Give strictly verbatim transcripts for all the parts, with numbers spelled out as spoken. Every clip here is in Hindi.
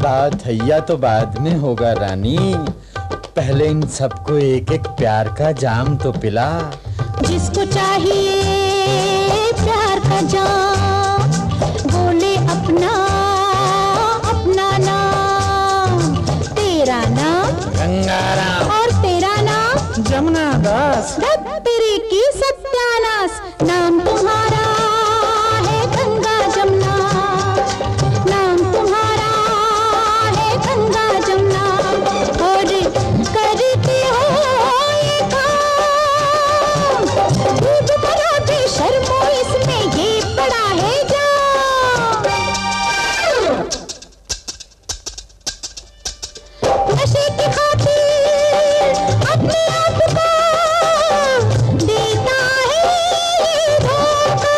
थैया तो बाद में होगा रानी, पहले इन सबको एक एक प्यार का जाम तो पिला। जिसको चाहिए प्यार का जाम, बोले अपना अपना नाम। तेरा नाम गंगाराम और तेरा नाम जमुना दास। तेरे की सत्यानाश, नाम तुम्हारा है गंगा जमुना, नाम तुम्हारा है गंगा जमुना। और करते हो ये काम, खूब करो बेशर्मो, इसमें ये पड़ा है जाम। नशे की खातिर अपने आप को देता है ये धोखा।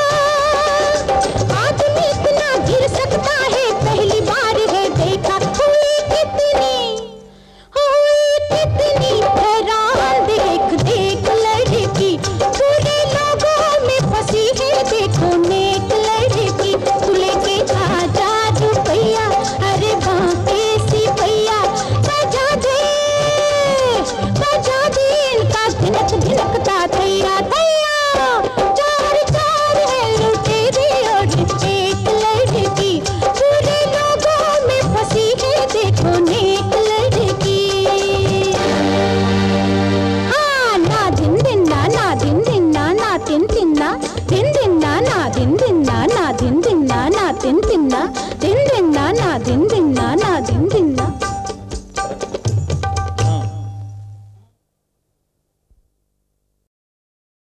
आदमी इतना गिर सकता है, पहली बार है देखा। हुई कितनी हुई कितनी हैरान, देख देख लड़की पूरे लोगों में फंसी है। देखो नेक लड़की, तुले के आजाद रुपया, अरे बांके सिपैया। बजा दे बजा दे इनका धिनक धिनकता थैया थैया। चार चार है लुटेरे और एक लड़की, पूरे लोगों में फंसी है। देखो नेक लड़की। हाँ, ना दिन दिन ना ना दिन दिन ना ना दिन दिन ना दिन दिन ना ना दिन दिन ना ना दिन दिन ना ना दिन दिन ना दिन